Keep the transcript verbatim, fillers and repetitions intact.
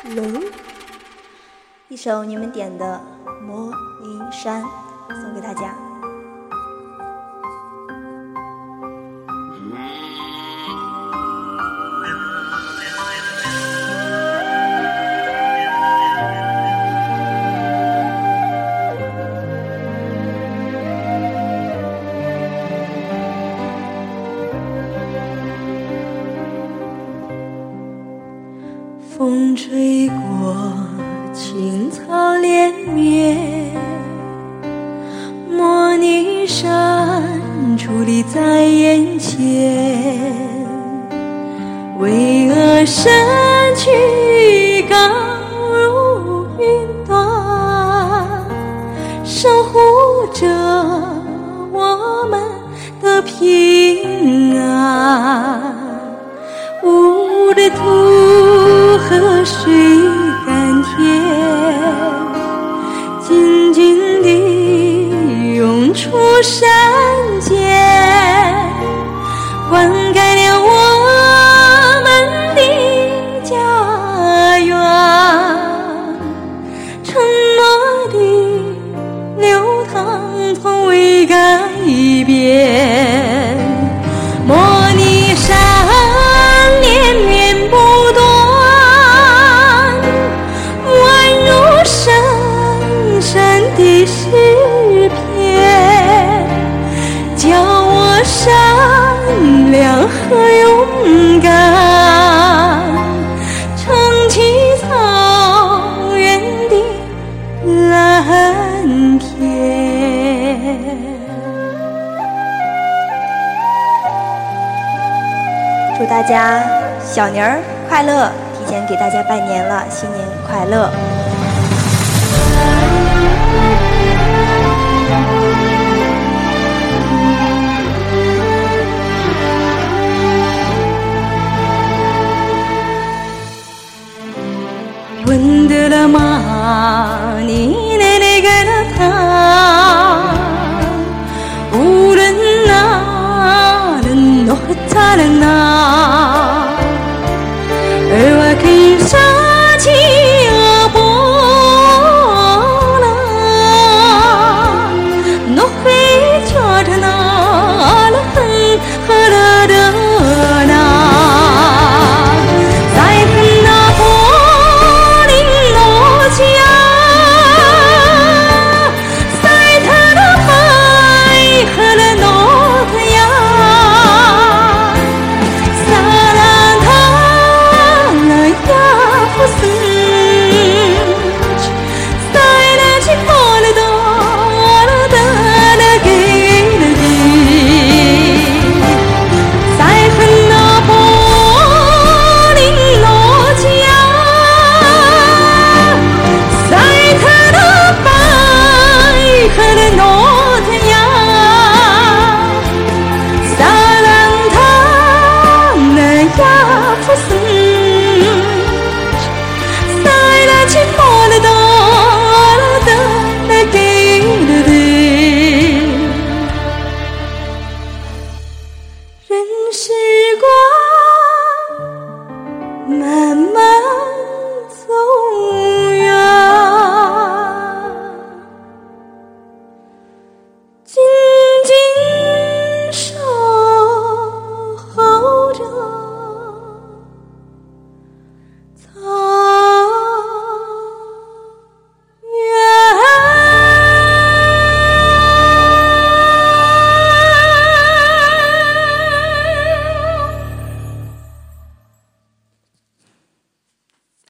Hello， 一首你们点的《魔灵山》送给大家。 风吹过，青草连绵，模拟山矗立在眼前。巍峨身躯高如云端，守护着我们的平安。无的土河水甘甜，静静地涌出山间，灌溉了我们的家园。沉默的流淌从未改变，模拟山连绵不断，宛如深深的诗篇，教我善良和勇敢，撑起草原的蓝天。 祝大家小年儿快乐，提前给大家拜年了，新年快乐。 وندل معاني للقلتها ولنا لنهت لنا وكي ساتي أبولا نخي جاتنا لهم خردنا时光慢慢